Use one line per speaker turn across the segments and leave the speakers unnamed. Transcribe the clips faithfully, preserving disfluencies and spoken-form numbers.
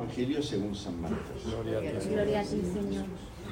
Evangelio según San Marcos.
Gloria a ti, Gloria a ti, Señor.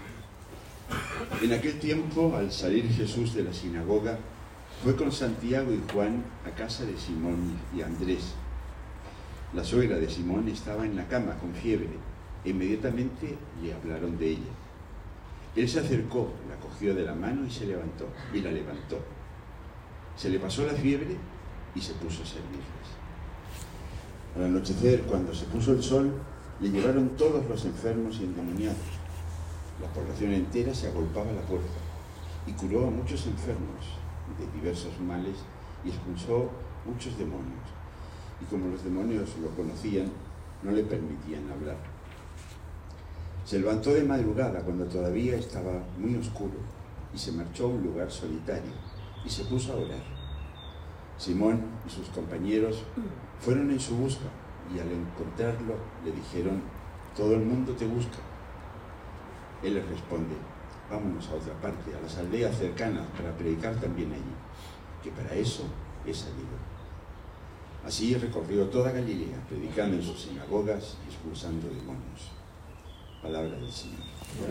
En aquel tiempo, al salir Jesús de la sinagoga, fue con Santiago y Juan a casa de Simón y Andrés. La suegra de Simón estaba en la cama con fiebre e inmediatamente le hablaron de ella. Él se acercó, la cogió de la mano y se levantó, y la levantó. Se le pasó la fiebre y se puso a servirles. Al anochecer, cuando se puso el sol, le llevaron todos los enfermos y endemoniados. La población entera se agolpaba a la puerta y curó a muchos enfermos de diversos males y expulsó muchos demonios. Y como los demonios lo conocían, no le permitían hablar. Se levantó de madrugada cuando todavía estaba muy oscuro y se marchó a un lugar solitario y se puso a orar. Simón y sus compañeros fueron en su busca y al encontrarlo le dijeron: «Todo el mundo te busca». Él les responde: «Vámonos a otra parte, a las aldeas cercanas, para predicar también allí, que para eso he salido». Así recorrió toda Galilea, predicando en sus sinagogas y expulsando demonios. Palabra del Señor.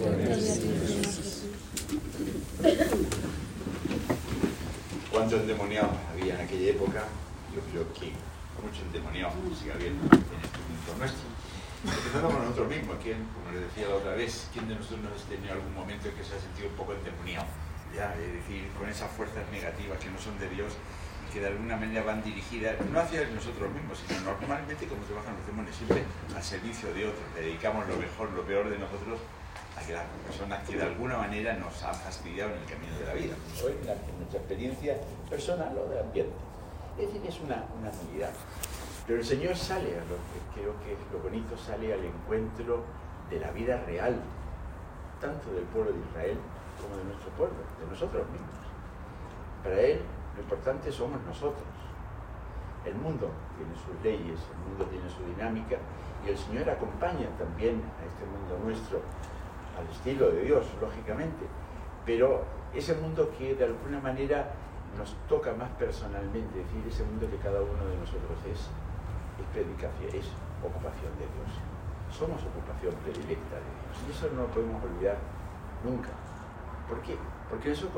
¿Cuántos endemoniados había en aquella época? Yo creo que muchos endemoniados sigue habiendo en este mundo nuestro. Empezando por nosotros mismos, ¿quién, como les decía la otra vez, quién de nosotros no ha tenido algún momento en que se ha sentido un poco endemoniado? ¿Ya? Es decir, con esas fuerzas negativas que no son de Dios y que de alguna manera van dirigidas, no hacia nosotros mismos, sino normalmente, como trabajan los demonios, siempre al servicio de otros. Le dedicamos lo mejor, lo peor de nosotros a que las personas que de alguna manera nos han fastidiado en el camino de la vida. Hoy, en nuestra experiencia personal o de ambiente. Es decir, es una, una realidad. Pero el Señor sale, a lo que creo que es lo bonito, sale al encuentro de la vida real, tanto del pueblo de Israel como de nuestro pueblo, de nosotros mismos. Para Él, lo importante somos nosotros. El mundo tiene sus leyes, el mundo tiene su dinámica, y el Señor acompaña también a este mundo nuestro, al estilo de Dios, lógicamente, pero ese mundo que de alguna manera nos toca más personalmente, es decir, ese mundo que cada uno de nosotros es, es predicación, es ocupación de Dios. Somos ocupación predilecta de Dios, y eso no lo podemos olvidar nunca. ¿Por qué? Porque eso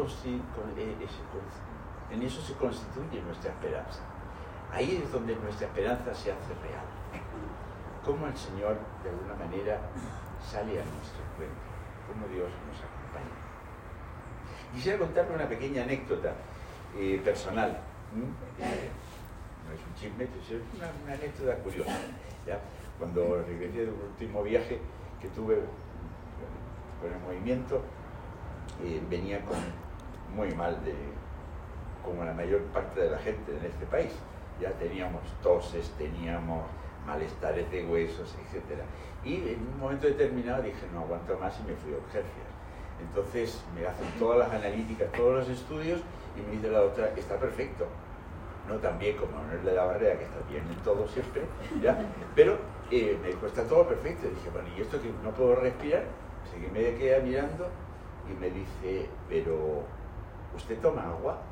en eso se constituye nuestra esperanza. Ahí es donde nuestra esperanza se hace real. Cómo el Señor, de alguna manera, sale a nuestro encuentro, cómo Dios nos acompaña. Quisiera contarle una pequeña anécdota eh, personal. ¿Mm? Eh, no es un chisme, es una, una anécdota curiosa. ¿Ya? Cuando regresé del último viaje que tuve con el movimiento, eh, venía con, muy mal, de, como la mayor parte de la gente en este país. Ya teníamos toses, teníamos malestares de huesos, etcétera. Y en un momento determinado dije, no aguanto más, y me fui a urgencias. Entonces me hacen todas las analíticas, todos los estudios, y me dice la doctora, está perfecto. No tan bien como Manuel de la Barrera, que está bien en todo siempre, ¿ya? Pero eh, me dijo, está todo perfecto. Y dije, bueno, ¿y esto que no puedo respirar? Así que me quedé mirando y me dice, pero ¿usted toma agua?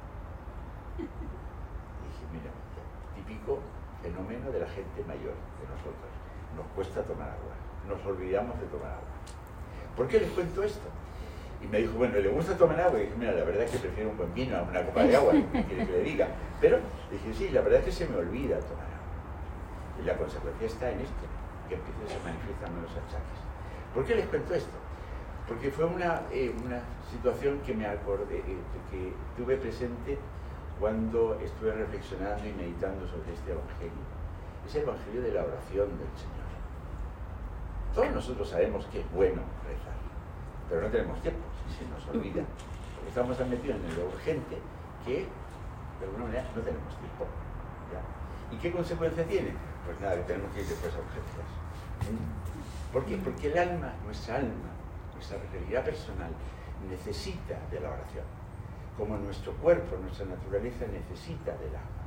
Y dije, mira, típico fenómeno de la gente mayor, de nosotros. Nos cuesta tomar agua, nos olvidamos de tomar agua. ¿Por qué les cuento esto? Y me dijo, bueno, ¿le gusta tomar agua? Y dije, mira, la verdad es que prefiero un buen vino a una copa de agua, ¿qué quiere que le diga? Pero dije, sí, la verdad es que se me olvida tomar agua. Y la consecuencia está en esto, que empiezan a manifestarme los achaques. ¿Por qué les cuento esto? Porque fue una, eh, una situación que me acordé, eh, que tuve presente cuando estuve reflexionando y meditando sobre este Evangelio. Es el Evangelio de la oración del Señor. Todos nosotros sabemos que es bueno rezar, pero no tenemos tiempo, se nos olvida, porque estamos tan metidos en lo urgente que de alguna manera no tenemos tiempo. ¿Ya? ¿Y qué consecuencia tiene? Pues nada, que tenemos que ir después a urgencias. ¿Por qué? Porque el alma, nuestra alma, nuestra realidad personal, necesita de la oración, como nuestro cuerpo, nuestra naturaleza necesita del agua.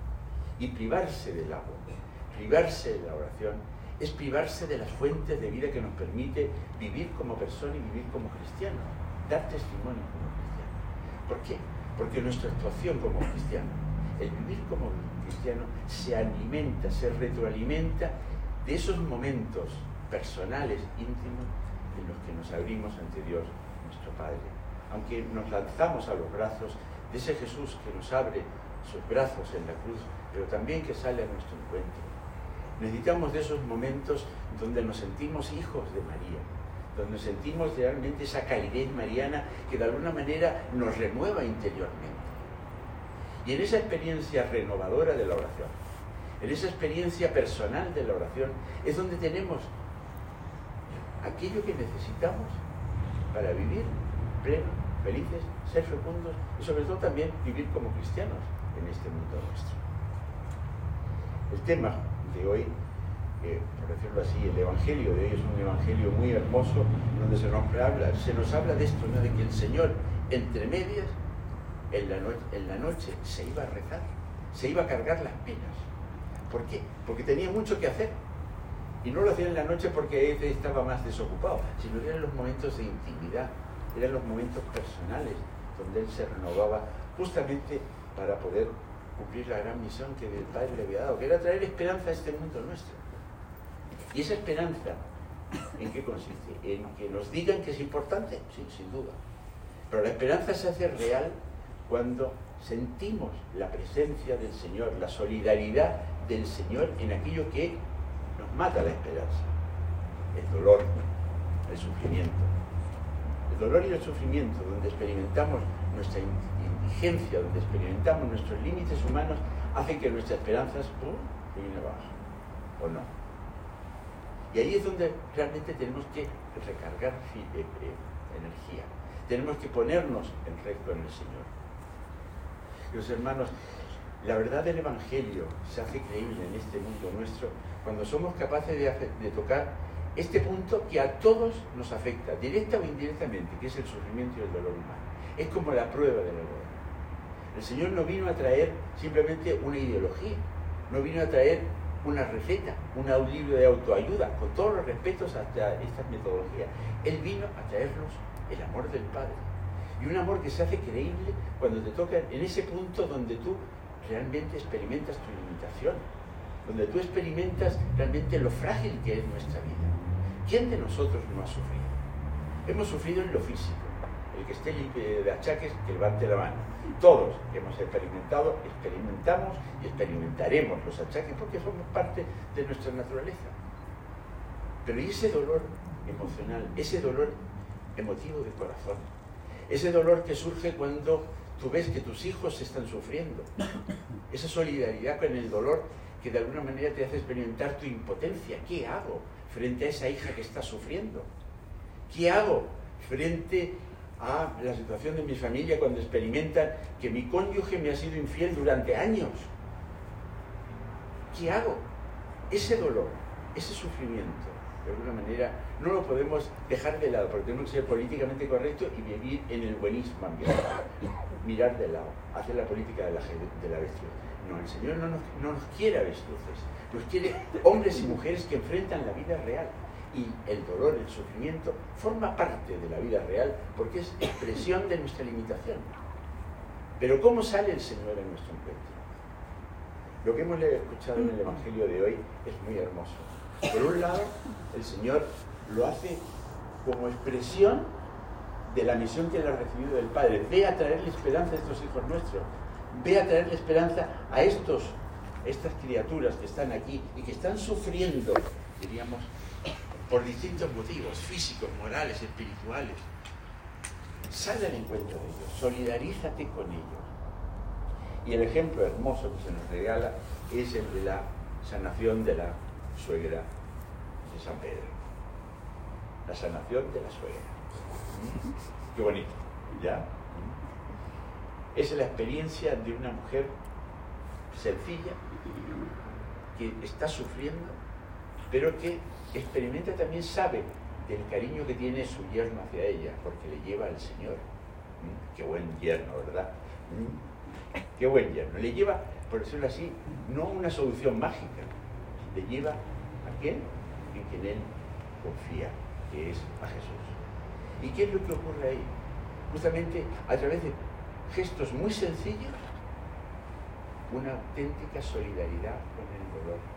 Y privarse del agua, privarse de la oración, es privarse de las fuentes de vida que nos permite vivir como persona y vivir como cristiano, dar testimonio como cristiano. ¿Por qué? Porque nuestra actuación como cristiano, el vivir como cristiano, se alimenta, se retroalimenta de esos momentos personales, íntimos, en los que nos abrimos ante Dios, nuestro Padre. Aunque nos lanzamos a los brazos de ese Jesús que nos abre sus brazos en la cruz, pero también que sale a nuestro encuentro. Necesitamos de esos momentos donde nos sentimos hijos de María, donde nos sentimos realmente esa calidez mariana que de alguna manera nos renueva interiormente. Y en esa experiencia renovadora de la oración, en esa experiencia personal de la oración, es donde tenemos aquello que necesitamos para vivir plenos, felices, ser fecundos y sobre todo también vivir como cristianos en este mundo nuestro. El tema de hoy, eh, por decirlo así, el Evangelio de hoy es un Evangelio muy hermoso donde se nos habla, se nos habla de esto, ¿no? De que el Señor, entre medias, en la, no en la noche se iba a rezar, se iba a cargar las penas. ¿Por qué? Porque tenía mucho que hacer. Y no lo hacía en la noche porque él estaba más desocupado, sino que eran los momentos de intimidad, eran los momentos personales donde él se renovaba justamente para poder cumplir la gran misión que el Padre le había dado, que era traer esperanza a este mundo nuestro. Y esa esperanza, ¿en qué consiste? En que nos digan que es importante, sí, sin duda. Pero la esperanza se hace real cuando sentimos la presencia del Señor, la solidaridad del Señor en aquello que nos mata la esperanza. El dolor, el sufrimiento. El dolor y el sufrimiento, donde experimentamos nuestra indigencia, donde experimentamos nuestros límites humanos, hacen que nuestras esperanzas ¡pum!, se vienen abajo, o no. Y ahí es donde realmente tenemos que recargar eh, eh, energía. Tenemos que ponernos en recto en el Señor. Los hermanos, la verdad del Evangelio se hace creíble en este mundo nuestro cuando somos capaces de, hacer, de tocar este punto que a todos nos afecta, directa o indirectamente, que es el sufrimiento y el dolor humano. Es como la prueba de la boda. El Señor no vino a traer simplemente una ideología, no vino a traer una receta, una, un libro de autoayuda, con todos los respetos hasta estas metodologías. Él vino a traernos el amor del Padre. Y un amor que se hace creíble cuando te toca en ese punto donde tú realmente experimentas tu limitación, donde tú experimentas realmente lo frágil que es nuestra vida. ¿Quién de nosotros no ha sufrido? Hemos sufrido en lo físico. El que esté libre de achaques, que levante la mano. Todos que hemos experimentado, experimentamos y experimentaremos los achaques porque somos parte de nuestra naturaleza. Pero ¿y ese dolor emocional, ese dolor emotivo de corazón? Ese dolor que surge cuando tú ves que tus hijos están sufriendo. Esa solidaridad con el dolor que de alguna manera te hace experimentar tu impotencia. ¿Qué hago frente a esa hija que está sufriendo? ¿Qué hago frente a la situación de mi familia cuando experimentan que mi cónyuge me ha sido infiel durante años? ¿Qué hago? Ese dolor, ese sufrimiento, de alguna manera, no lo podemos dejar de lado, porque tenemos que ser políticamente correctos y vivir en el buenismo ambiental. Mirar de lado, hacer la política de la, de la avestruz. No, el Señor no nos, no nos quiere avestruces, nos quiere hombres y mujeres que enfrentan la vida real. Y el dolor, el sufrimiento, forma parte de la vida real porque es expresión de nuestra limitación. Pero ¿cómo sale el Señor en nuestro encuentro? Lo que hemos escuchado en el Evangelio de hoy es muy hermoso. Por un lado, el Señor lo hace como expresión de la misión que él ha recibido del Padre. Ve a traerle esperanza a estos hijos nuestros. Ve a traerle esperanza a estos, estas criaturas que están aquí y que están sufriendo, diríamos, por distintos motivos, físicos, morales, espirituales. Sal al encuentro de ellos, solidarízate con ellos. Y el ejemplo hermoso que se nos regala es el de la sanación de la suegra de San Pedro. La sanación de la suegra. Qué bonito, ¿ya? Es la experiencia de una mujer sencilla que está sufriendo, pero que experimenta también, sabe del cariño que tiene su yerno hacia ella, porque le lleva al Señor. ¿Mm? Qué buen yerno, ¿verdad? ¿Mm? Qué buen yerno. Le lleva, por decirlo así, no una solución mágica, le lleva a quién, en quien él confía, que es a Jesús. ¿Y qué es lo que ocurre ahí? Justamente a través de gestos muy sencillos, una auténtica solidaridad con el dolor.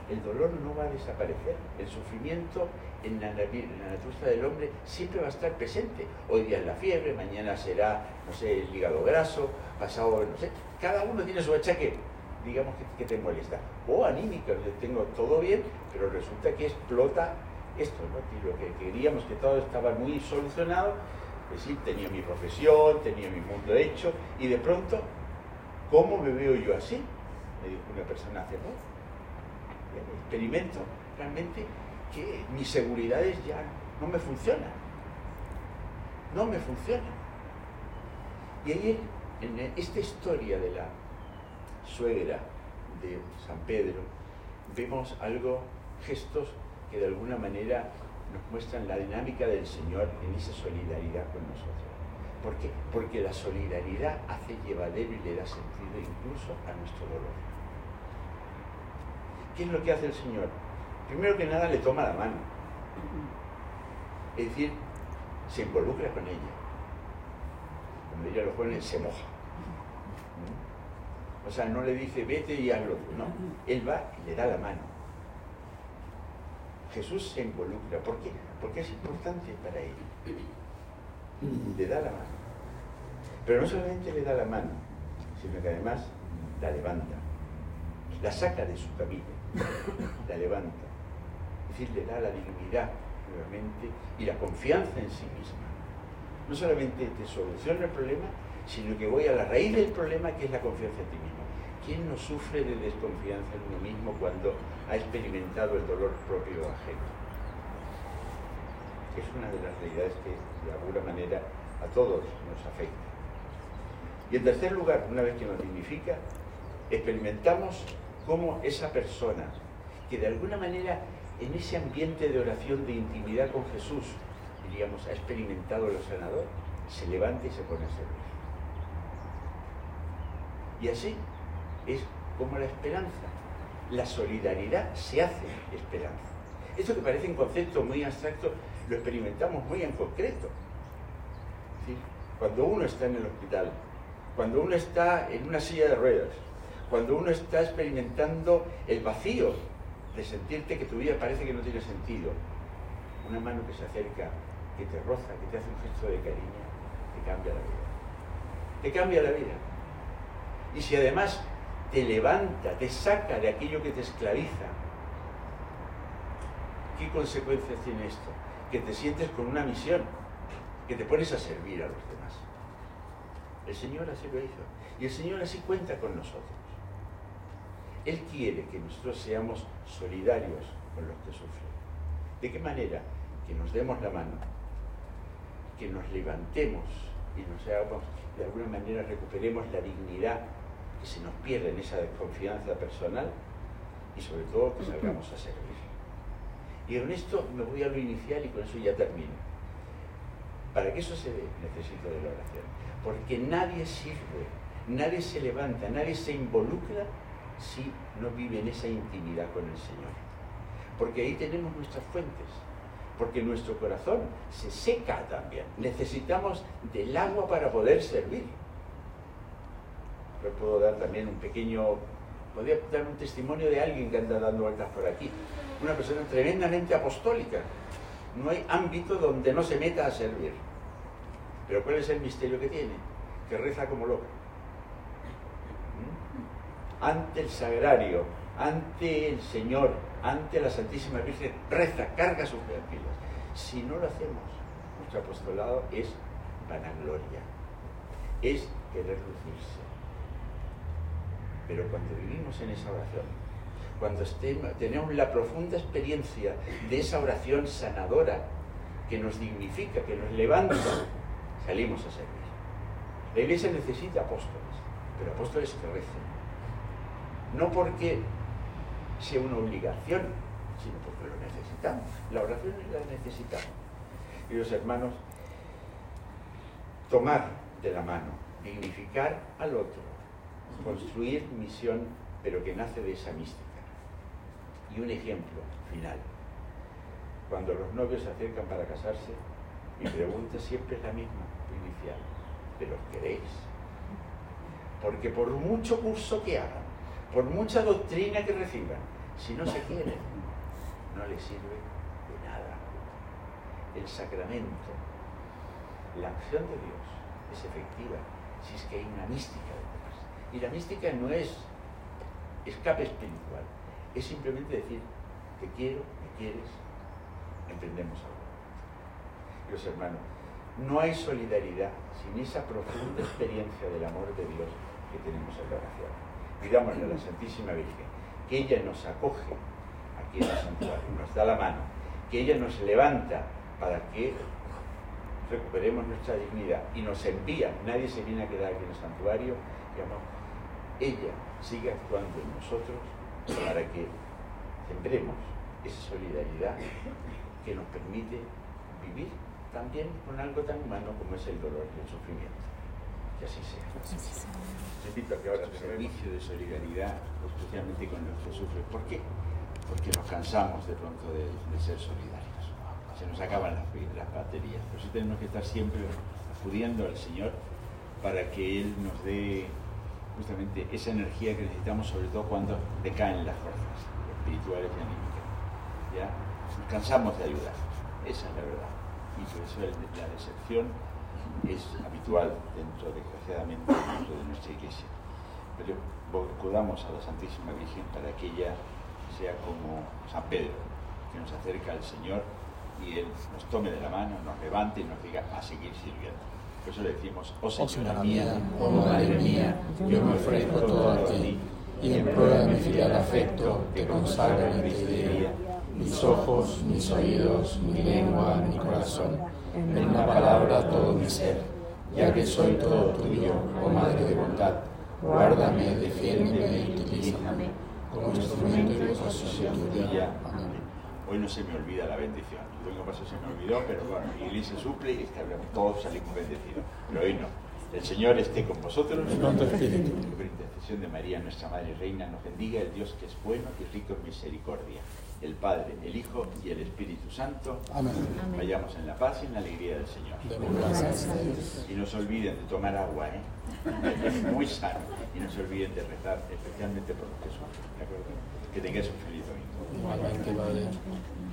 el dolor no va a desaparecer. El sufrimiento en la, en la naturaleza del hombre siempre va a estar presente. Hoy día es la fiebre, mañana será, no sé, el hígado graso, pasado, no sé. Cada uno tiene su achaque, digamos, que, que te molesta. O anímica, yo tengo todo bien, pero resulta que explota esto, ¿no? Y lo que queríamos que todo estaba muy solucionado, es decir, tenía mi profesión, tenía mi mundo hecho, y de pronto, ¿cómo me veo yo así? Me dijo una persona hace poco. Experimento realmente que mis seguridades ya no me funcionan. No me funcionan. Y ahí, en esta historia de la suegra de San Pedro, vemos algo, gestos que de alguna manera nos muestran la dinámica del Señor en esa solidaridad con nosotros. ¿Por qué? Porque la solidaridad hace llevadero y le da sentido incluso a nuestro dolor. ¿Qué es lo que hace el Señor? Primero que nada le toma la mano. Es decir, se involucra con ella. Cuando ella lo pone, se moja. O sea, no le dice, vete y hazlo tú, no. Él va y le da la mano. Jesús se involucra. ¿Por qué? Porque es importante para él. Le da la mano. Pero no solamente le da la mano, sino que además la levanta. La saca de su camino. La levanta. Es decir, le da la dignidad nuevamente y la confianza en sí misma. No solamente te soluciona el problema, sino que voy a la raíz del problema, que es la confianza en ti mismo. ¿Quién no sufre de desconfianza en uno mismo cuando ha experimentado el dolor propio o ajeno? Es una de las realidades que de alguna manera a todos nos afecta. Y en tercer lugar, una vez que nos dignifica, experimentamos cómo esa persona que de alguna manera en ese ambiente de oración, de intimidad con Jesús, diríamos, ha experimentado lo sanador, se levanta y se pone a servir. Y así es como la esperanza, la solidaridad se hace esperanza. Esto que parece un concepto muy abstracto, lo experimentamos muy en concreto. Es decir, cuando uno está en el hospital, cuando uno está en una silla de ruedas, cuando uno está experimentando el vacío de sentirte que tu vida parece que no tiene sentido, una mano que se acerca, que te roza, que te hace un gesto de cariño, te cambia la vida. Te cambia la vida. Y si además te levanta, te saca de aquello que te esclaviza, ¿qué consecuencias tiene esto? Que te sientes con una misión, que te pones a servir a los demás. El Señor así lo hizo. Y el Señor así cuenta con nosotros. Él quiere que nosotros seamos solidarios con los que sufren. ¿De qué manera? Que nos demos la mano, que nos levantemos y nos hagamos, de alguna manera recuperemos la dignidad que se nos pierde en esa desconfianza personal y sobre todo que salgamos a servir. Y con esto me voy a lo inicial y con eso ya termino. Para que eso se dé, necesito de la oración. Porque nadie sirve, nadie se levanta, nadie se involucra si no vive en esa intimidad con el Señor. Porque ahí tenemos nuestras fuentes. Porque nuestro corazón se seca también. Necesitamos del agua para poder servir. Yo puedo dar también un pequeño... Podría dar un testimonio de alguien que anda dando vueltas por aquí. Una persona tremendamente apostólica. No hay ámbito donde no se meta a servir. Pero ¿cuál es el misterio que tiene? Que reza como loco. ¿Mm? Ante el sagrario, ante el Señor, ante la Santísima Virgen, reza, carga sus pilas. Si no lo hacemos, nuestro apostolado es vanagloria, es querer lucirse. Pero cuando vivimos en esa oración, cuando estemos, tenemos la profunda experiencia de esa oración sanadora que nos dignifica, que nos levanta, salimos a servir. La Iglesia necesita apóstoles, pero apóstoles que recen. No porque sea una obligación, sino porque lo necesitamos. La oración la necesitamos. Queridos hermanos, tomar de la mano, dignificar al otro, construir misión, pero que nace de esa mística. Y un ejemplo final. Cuando los novios se acercan para casarse, mi pregunta siempre es la misma, inicial. ¿Pero os queréis? Porque por mucho curso que hagan, por mucha doctrina que reciban, Si no se quieren, no les sirve de nada. El sacramento, la acción de Dios es efectiva si es que hay una mística detrás. Y la mística no es escape espiritual, es simplemente decir, te quiero, me quieres, emprendemos algo. Dios hermano, no hay solidaridad sin esa profunda experiencia del amor de Dios que tenemos en la oración. Pidámosle a la Santísima Virgen que ella nos acoge aquí en el santuario, nos da la mano, que ella nos levanta para que recuperemos nuestra dignidad y nos envía, nadie se viene a quedar aquí en el santuario, digamos, ella sigue actuando en nosotros para que sembremos esa solidaridad que nos permite vivir también con algo tan humano como es el dolor y el sufrimiento. Que así sea. Repito que ahora el servicio de solidaridad, especialmente con los que sufren. ¿Por qué? Porque nos cansamos de pronto de, de ser solidarios. Se nos acaban las, las baterías. Por eso tenemos que estar siempre acudiendo al Señor para que Él nos dé justamente esa energía que necesitamos, sobre todo cuando decaen las fuerzas espirituales y anímicas. ¿Ya? Nos cansamos de ayudar. Esa es la verdad. Y por eso la decepción es habitual dentro, desgraciadamente, dentro de nuestra iglesia. Pero acudamos a la Santísima Virgen para que ella sea como San Pedro, que nos acerca al Señor y Él nos tome de la mano, nos levante y nos diga a seguir sirviendo. Por eso le decimos, oh Señora mía, oh Madre mía, yo me ofrezco todo a ti, y en prueba de mi fiel afecto te consagro en este día mis ojos, mis oídos, mi lengua, mi corazón, en una palabra todo mi ser, ya que soy todo tuyo, oh Madre de bondad, guárdame, defiéndeme y utilízame como instrumento de posesión tuya. Amén. Hoy no se me olvida la bendición. El domingo pasado se me olvidó, pero bueno, la iglesia suple y todos salimos bendecidos. Pero hoy no. El Señor esté con vosotros. Con tu espíritu. Que por intercesión de María, nuestra Madre Reina, nos bendiga el Dios que es bueno y rico en misericordia. El Padre, el Hijo y el Espíritu Santo. Amén. Vayamos en la paz y en la alegría del Señor. Gracias a Dios. Y no se olviden de tomar agua, ¿eh? Es muy sano. Y no se olviden de rezar, especialmente por los que sufren. ¿De acuerdo? Que tengáis un feliz domingo. Igualmente, Padre.